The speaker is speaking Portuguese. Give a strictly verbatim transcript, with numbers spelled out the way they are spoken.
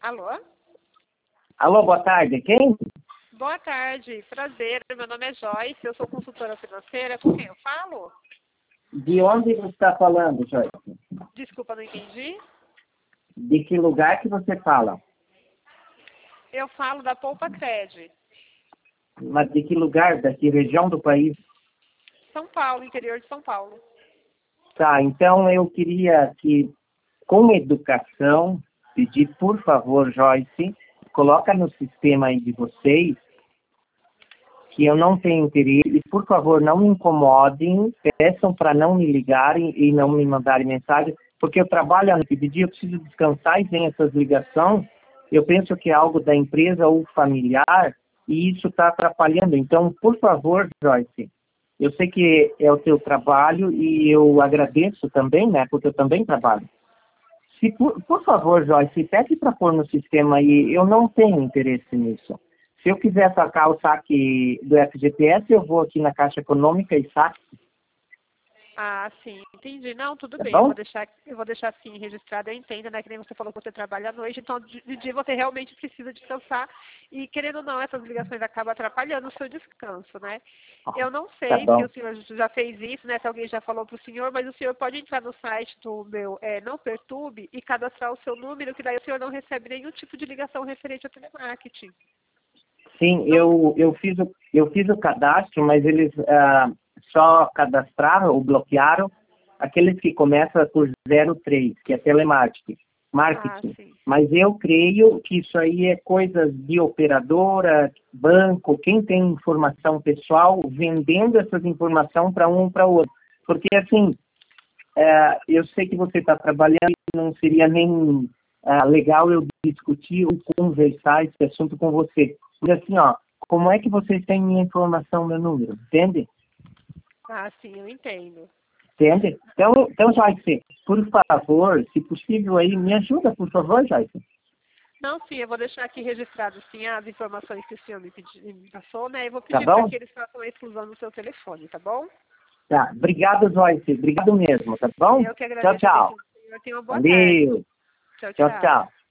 Alô? Alô, boa tarde. Quem? Boa tarde, prazer. Meu nome é Joyce, eu sou consultora financeira. Com quem eu falo? De onde você está falando, Joyce? Desculpa, não entendi. De que lugar que você fala? Eu falo da Poupa Cred. Mas de que lugar? Da que região do país? São Paulo, interior de São Paulo. Tá, então eu queria que, com educação, pedir, por favor, Joyce, coloca no sistema aí de vocês que eu não tenho interesse e, por favor, não me incomodem, peçam para não me ligarem e não me mandarem mensagem, porque eu trabalho à noite de dia, eu preciso descansar e vem essas ligações. Eu penso que é algo da empresa ou familiar e isso está atrapalhando. Então, por favor, Joyce, eu sei que é o teu trabalho e eu agradeço também, né, porque eu também trabalho. Se, por, por favor, Joyce, pede para pôr no sistema aí, eu não tenho interesse nisso. Se eu quiser sacar o saque do F G T S, eu vou aqui na Caixa Econômica e saque, Ah, sim, entendi. Não, tudo tá bem, eu bom? vou deixar, eu vou deixar assim registrado, eu entendo, né? Que nem você falou que você trabalha à noite, então de, de dia você realmente precisa descansar e querendo ou não, essas ligações acabam atrapalhando o seu descanso, né? Eu não Tá sei se bom. o senhor já fez isso, né? Se alguém já falou para o senhor, mas o senhor pode entrar no site do meu é, Não Perturbe e cadastrar o seu número, que daí o senhor não recebe nenhum tipo de ligação referente ao telemarketing. Sim, Não, eu, eu, fiz o, eu fiz o cadastro, mas eles ah, só cadastraram ou bloquearam aqueles que começam por zero três, que é telemarketing, ah, marketing. sim. Mas eu creio que isso aí é coisas de operadora, banco, quem tem informação pessoal, vendendo essas informações para um para o outro. Porque, assim, é, eu sei que você está trabalhando e não seria nem ah, legal eu discutir ou conversar esse assunto com você. Mas assim, ó, como é que vocês têm minha informação, meu número? Entende? Ah, sim, eu entendo. Entende? Então, então Joyce, por favor, se possível aí, me ajuda, por favor, Joyce. Não, sim, eu vou deixar aqui registrado sim as informações que o senhor me, pedi, me passou, né? Eu vou Tá pedir para bom? que eles façam a exclusão no seu telefone, tá bom? Tá. Obrigado, Joyce. Obrigado mesmo, tá bom? Eu que Tchau, agradeço a tchau. atenção do senhor. Tenha uma boa tarde. Valeu. Tchau, Tchau, tchau. tchau.